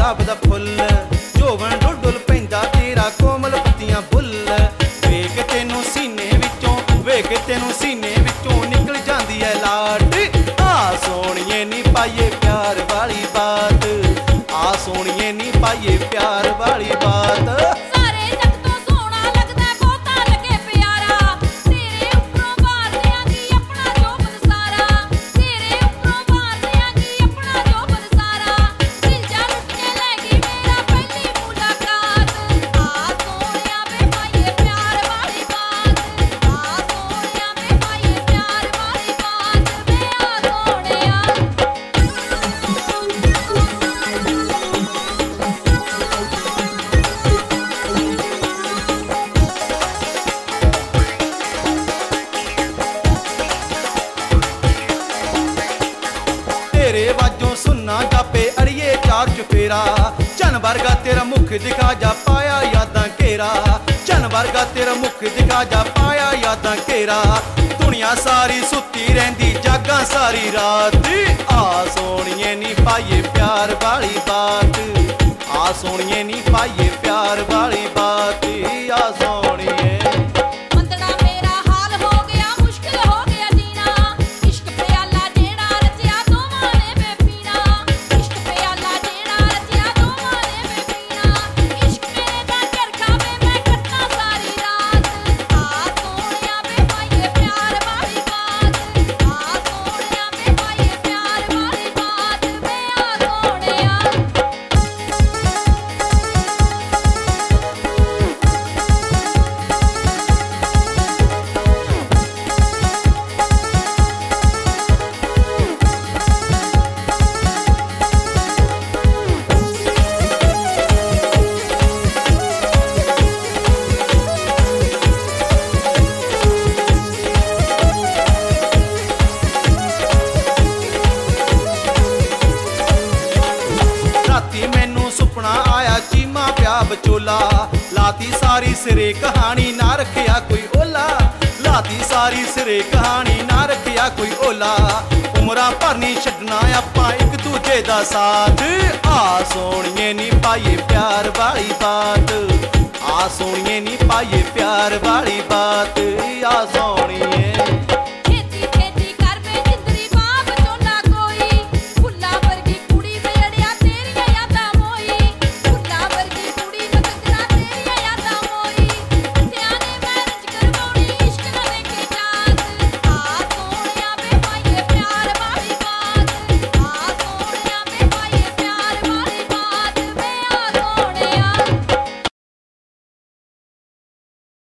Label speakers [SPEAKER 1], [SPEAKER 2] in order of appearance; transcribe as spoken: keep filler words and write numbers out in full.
[SPEAKER 1] गुलाब दा फुल जोवन डुल डुल पैंदा तेरा कोमल पत्तियां बुल वेख तेनू सीने विचों वेख तेनू सीने विचों निकल जांदी है लाट आ सोहणिए नी पाइए प्यार वाली बात आ सोहणिए नी पाइए प्यार वाली बात तेरे वाजों सुनना जापे अड़िए चार चुफेरा चन वर्गा तेरा मुख दिखा जा पाया यादां घेरा चन वर्गा तेरा मुख दिखा जा पाया यादां घेरा दुनिया सारी सुती रहंदी जागां सारी रात आ सोहणिए नी पाइए प्यार वाली बात आ सोहणिए नी पाइए प्यार वाली बात आ सोहणिए मैनू सुपना आया चीमा प्या बचोला लाती सारी सिरे कहानी ना रखिया कोई ओला लाती सारी सिरे कहानी ना रखिया कोई ओला उमरां भर नी छड्डना आपां एक दूजे दा साथ आ सोहणिए नी पाइए प्यार वाली बात आ सोहणिए नी पाइए प्यार वाली बात।